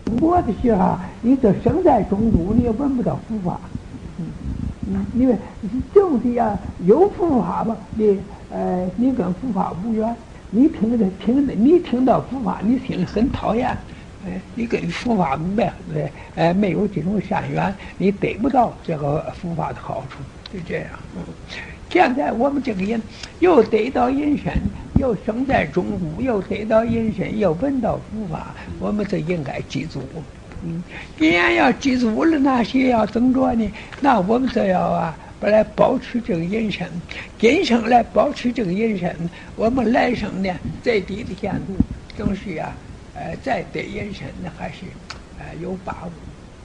我的时候，你这生在中都，你也闻不到佛法。因为种地啊，有佛法吧，你跟佛法无缘。你听到佛法，你心里很讨厌。你跟佛法没有这种善缘，你得不到这个佛法的好处，就这样。现在我们这个人又得到人身，又生在中国，又得到人身，又闻到佛法，我们就应该记住。既然要记住了，那些要怎么着呢？那我们就要来保持这个人身，今生来保持这个人身，我们来生呢最低的限度，总是再得人身呢还是有把握。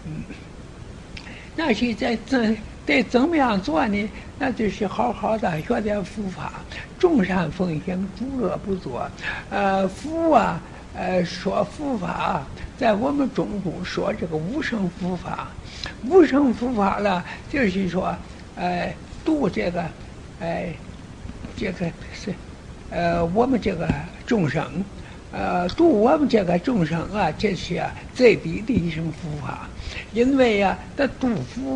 那是得怎么样做呢？那就是好好的学点佛法，众善奉行，诸恶不作。说佛法，在我们中国说这个无生佛法，无生佛法了，就是说，度这个，是，我们这个众生，度我们这个众生啊，这是最低的一种佛法，因为他度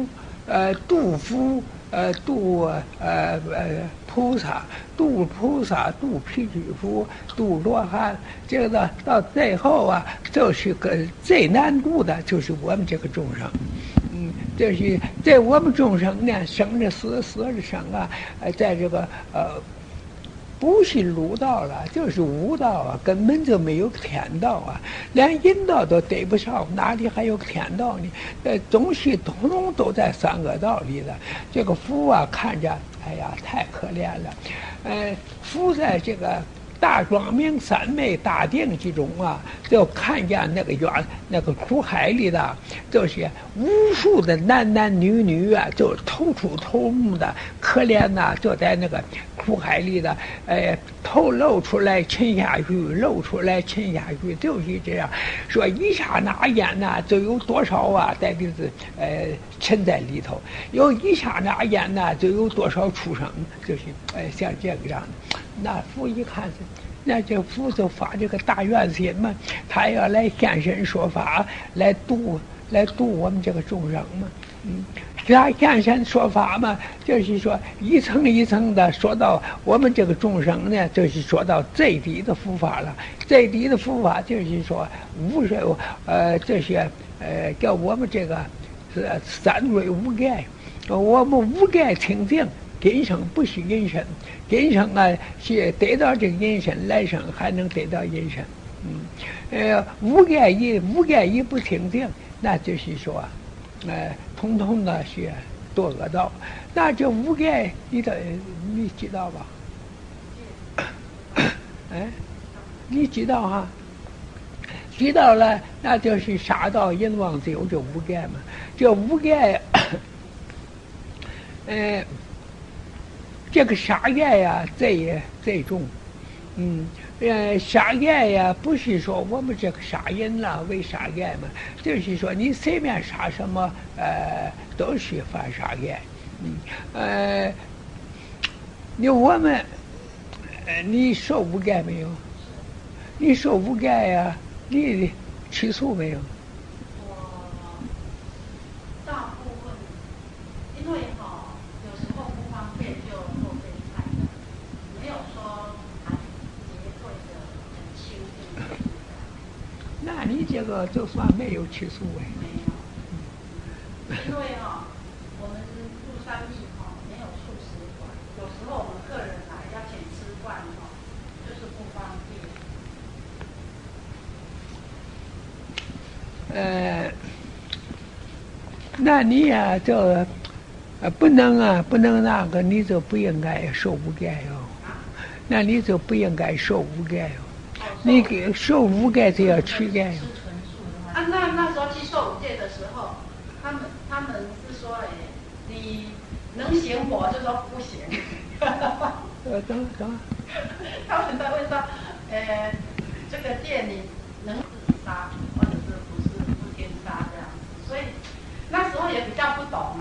菩萨，度毗须佛，度罗汉，这个到最后就是个最难度的，就是我们这个众生。就是在我们众生呢，生着死，死着生在这个不是儒道了，就是悟道根本就没有天道连阴道都得不上，哪里还有天道呢？东西统统都在三恶道里了。这个佛看着，哎呀，太可怜了。佛在这个大光明三昧大定之中就看见那个苦海里的，就是无数的男女就头出头目的可怜就在那个苦海里的，头露出来沉下去，露出来沉下去，就是这样。说一刹那间就有多少在这是沉在里头，有一刹那间就有多少畜生，就是像这个样的。那佛一看是，那这佛就发这个大愿心嘛，他要来现身说法，来度我们这个众生嘛。他现身说法嘛，就是说一层一层的说到我们这个众生呢，就是说到最低的佛法了。最低的佛法就是说这些叫我们这个三罪五戒，我们五戒清净。今生不是人身，今生是得到这个人身，来生还能得到人身。五戒一不清净，那就是说，统统的是堕恶道。那这五戒你知道吧？你知道知道了，那就是杀盗淫妄只有这五戒嘛。这五戒，这个杀业最重。杀业不是说我们这个杀人了为杀业嘛，就是说你随便杀什么都是犯杀业。你受五戒没有？你受五戒你吃素没有？那你这个就算没有吃素没有，因为我们入山地没有素食馆，有时候我们客人来要请吃饭就是不方便。那你就不能那个，你就不应该受五戒哟。那你就不应该受五戒哟。你给受五戒就要吃戒哟。 那时候去受五戒的时候，他们是说你能行活就说不行。 等。 他们在问说，这个店你能自杀，或者是不是不天杀这样子，所以那时候也比较不懂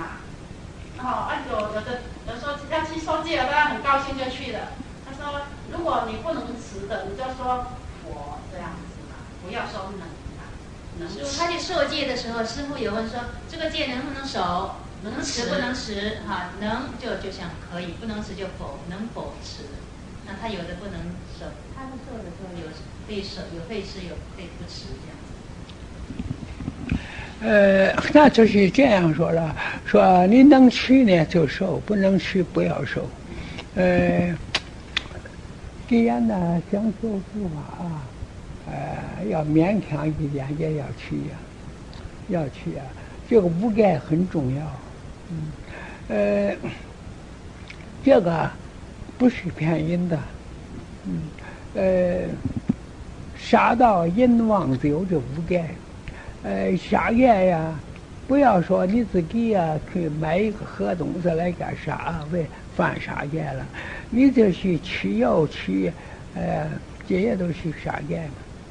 有时候要去受戒，大家很高兴就去了。他说，如果你不能持的，你就说佛这样子不要说能师傅他去受戒的时候，师傅有问说这个戒能不能守，能持不能持？哈，能就像可以，不能持就否，能否持？那他有的不能守，他们受的时候有可以守，有可以持，有可以不持这样子。 那就是这样说了，说你能吃呢就受，不能吃不要受。既然呢想修佛法，要勉强一点也要去呀，要去呀。这个无盖很重要。这个不是便宜的。杀到淫妄酒这无盖。杀戒呀，不要说你自己呀去买一个活东西来干杀，为犯杀戒了。你这是吃药吃，这些都是杀戒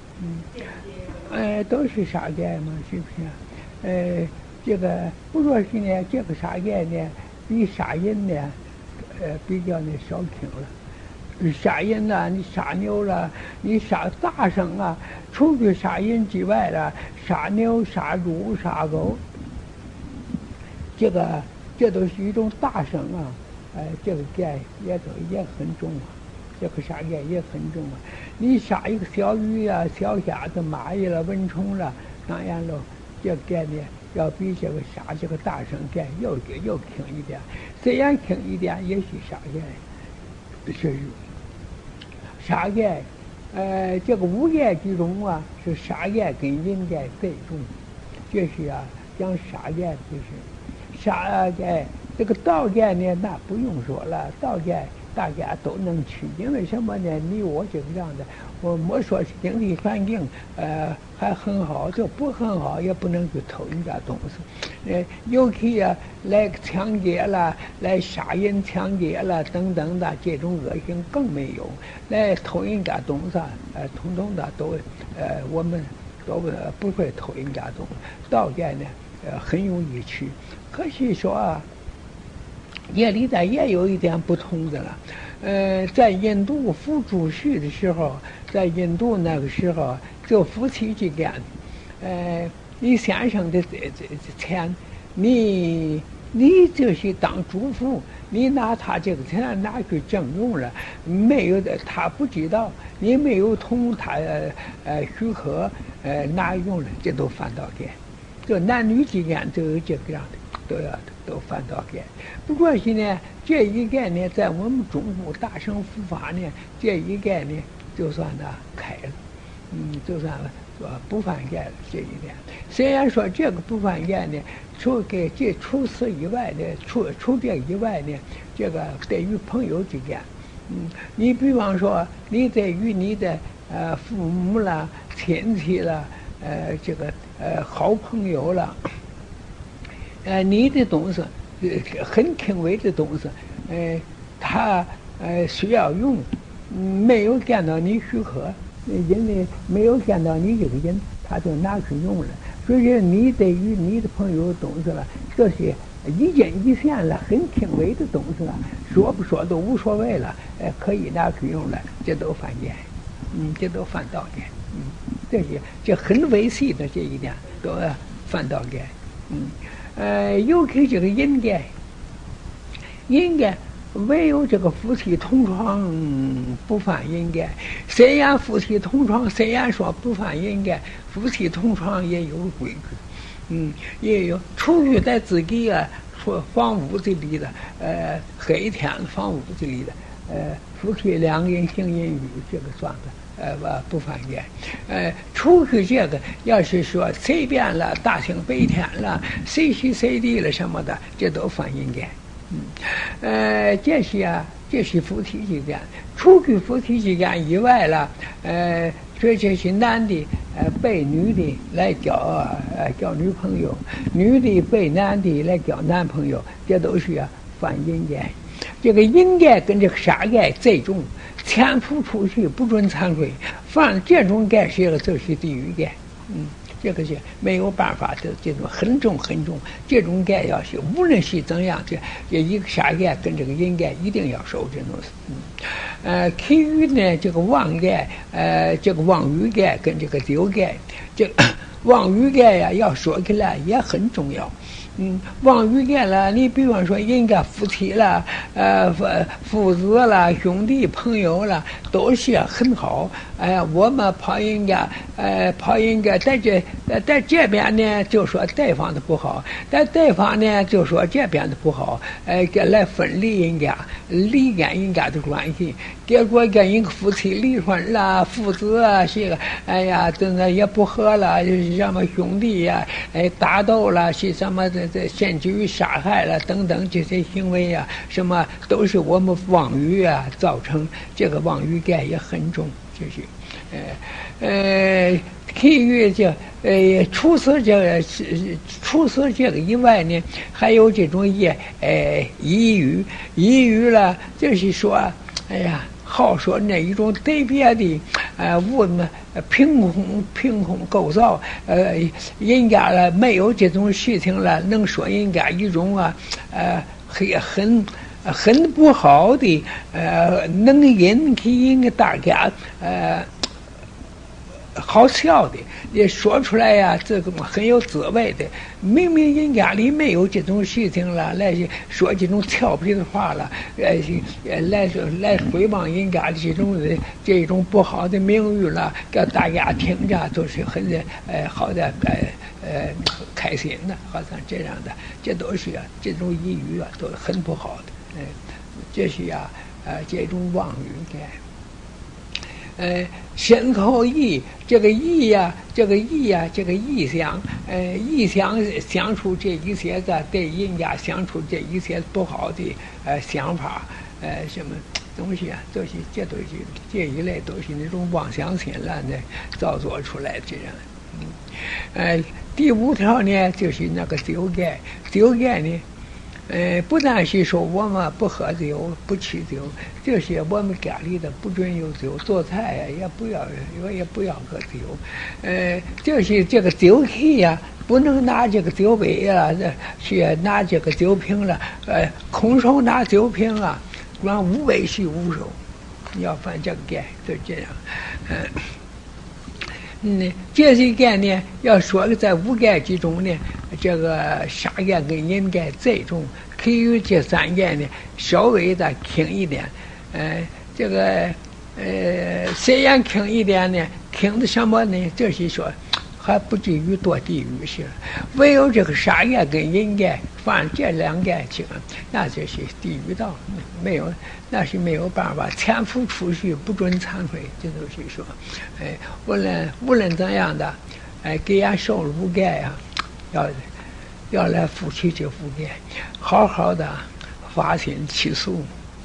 嘛。都是杀戒嘛，是不是？这个不说是呢，这个杀戒呢，比杀淫呢，比较呢少听了。杀淫了，你杀牛了，你杀大牲啊，除去杀淫之外了，杀牛、杀猪、杀狗，这都是一种大牲啊。这个戒也很重啊，这个杀戒也很重啊。你杀一个小鱼啊、小虾子、蚂蚁了、蚊虫了，当然了，这个戒呢要比这个杀这个大牲戒又轻一点，虽然轻一点，也是杀戒，是。杀戒，这个五戒之中啊，是杀戒跟淫戒最重。这是啊，讲杀戒就是杀戒。这个道戒呢，那不用说了，道戒大家都能去，因为什么呢？你我这个样的，我莫说是经济环境还很好，就不很好也不能去偷人家东西。尤其啊，来抢劫了，来杀人抢劫了等等的这种恶行更没有。来偷人家东西，统统的都我们都不会偷人家东西。道戒呢，很容易去。可是说啊，也里头也有一点不同的了。在印度夫主婿的时候，在印度那个时候，就夫妻之间，你先生的这钱，你就是当主妇，你拿他这个钱拿去征用了，没有的他不知道，你没有同他许可拿用了，这都犯到戒。就男女之间都有这个样的，都犯到戒。不过是呢，这一戒呢，在我们中国大乘佛法呢，这一戒呢，就算呢开了，就算说不犯戒了这一点。虽然说这个不犯戒呢，除此以外的，除这以外呢，这个对于朋友之间，你比方说你对于你的父母啦、亲戚啦，这个好朋友了，你的东西很轻微的东西，他需要用，没有见到你许可，因为没有见到你这个人，他就拿去用了。所以你对于你的朋友的东西了，这些一针一线了，很轻微的东西了，说不说都无所谓了，可以拿去用了，这都犯戒，这都犯道戒，这很微细的这一点都犯道戒，尤其这个淫戒，唯有这个夫妻同床不犯淫戒。虽然夫妻同床，虽然说不犯淫戒，夫妻同床也有规矩，也有除去在自己房屋子里的，黑天房屋子里的，夫妻两人行淫欲，这个算的。不犯戒，除去这个，要是说随便了，大清白天了，随时随地了什么的，这都犯淫戒。这是夫妻之间，除去夫妻之间以外了，这是男的被女的来交女朋友，女的被男的来交男朋友，这都是犯淫戒。这个淫戒跟这个杀戒最重。前夫出去不准忏悔，犯这种戒就是地狱戒，这个是没有办法的，这种很重很重。这种戒要是无论是怎样，这一个杀戒跟这个淫戒一定要守这种事。其余呢，这个妄戒，这个妄语戒跟这个酒戒，这个望语盖呀，要说起来也很重要。望语盖了，你比方说人家夫妻了，父子了，兄弟朋友了，都是很好。我们跑人家在这边呢，就说对方的不好，在对方呢，就说这边的不好，来分离人家，离间人家的关系。结果跟人夫妻离婚了，父子啊，这个真的也不和了，就是什么兄弟呀，打斗了，是什么甚至于杀害了等等这些行为啊，什么都是我们妄语啊造成。这个妄语盖也很重，就是，其余除此这个以外呢，还有这种揶语了，就是说，好说那一种特别的凭空构造，人家了没有这种事情了，能说人家一种很不好的能引起人家大家好笑的，也说出来呀，这个很有滋味的。明明人家里没有这种事情了，来说这种俏皮的话了，来诽谤人家的这种不好的名誉了，给大家听着都是很好的开心的，好像这样的，这都是这种言语啊，都很不好的，这是这种妄语的。身口意，这个意呀，这个意象，意象想出这一些的对人家想出这一些不好的想法，什么东西啊，都是这都是这一类都是那种妄想心了的造作出来这样。第5条呢，就是那个酒盖呢。不但是说我们不喝酒、不吃酒，就是我们家里的不准有酒，做菜呀也不要喝酒。就是这个酒器呀，不能拿这个酒杯啊，去拿这个酒瓶了，空手拿酒瓶啊，光无为是无手，要犯这个戒，就这样。这些戒呢，要说在5戒之中呢，这个杀戒跟淫戒最重，其余这3戒呢稍微的轻一点。这个虽然轻一点呢，轻的什么呢？就是说还不至于堕地狱去了。唯有这个杀戒跟淫戒，犯这2戒轻，那就是地狱道，那是没有办法，千夫出去不准忏悔，这都是说，无论怎样的，给人受5戒呀，要来负起这5戒，好好的发心起诉，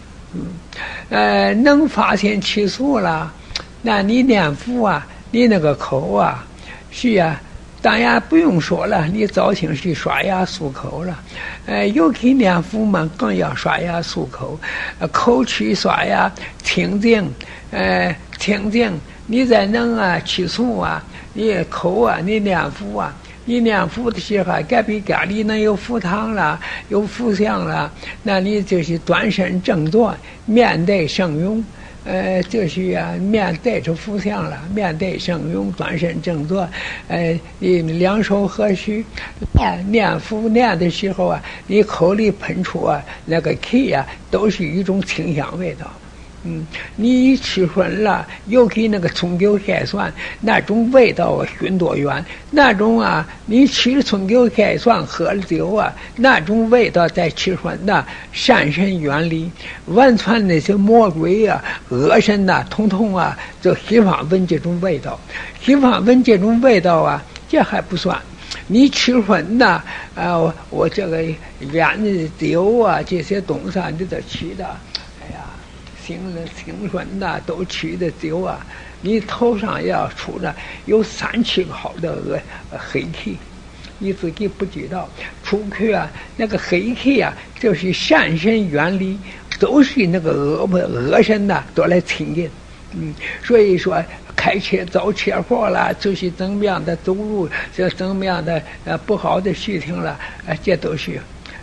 能发心起诉了，那你念佛啊，你那个口啊，是啊。当然不用说了，你早清是刷牙漱口了，尤其念佛嘛，更要刷牙漱口，口去刷牙清净，清净。你再能吃素啊，你口啊，你念佛啊，你念佛的时候，隔壁家里能有佛堂了，有佛像了，那你就是端身正坐，面对圣容。就是面对着佛像了，面对圣容，端身正坐，你2手合十，念佛念的时候啊，你口里喷出那个气啊，都是一种清香味道。你一吃荤了，尤其那个葱韭海蒜，那种味道熏多远？那种你吃葱韭海蒜，喝了酒啊，那种味道在吃荤的善神远离，完全那些魔鬼恶神统统就喜欢闻这种味道，喜欢闻这种味道这还不算。你吃荤我这个烟的酒这些东西你都吃的。清纯的都吃的酒你头上要出的有3-7好的黑气，你自己不知道。出去那个黑气就是善神远离，都是那个恶神都来亲近。所以说开车遭车祸了，就是怎么样的走路，这怎么样的不好的事情了，这都是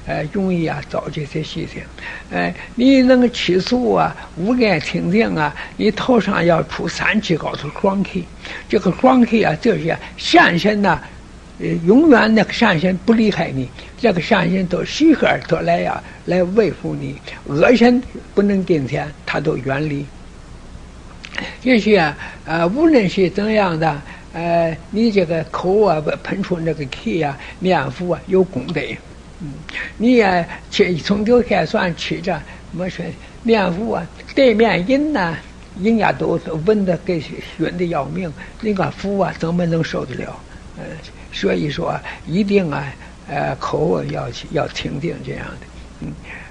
容易造这些习性。你那个气数啊，五眼清净啊，你头上要出3气高头双气，这个双气啊，就是善神呐。永远那个善神不离开你，这个善神都许可都来来维护你，恶神不能近前，他都远离。这些无论是怎样的，你这个口啊喷出那个气啊，念佛啊有功德。你从头开算起着，没说念佛啊，对面人呐，人家都闻得给熏的要命，那个佛啊怎么能受得了？所以说一定口要清净这样的。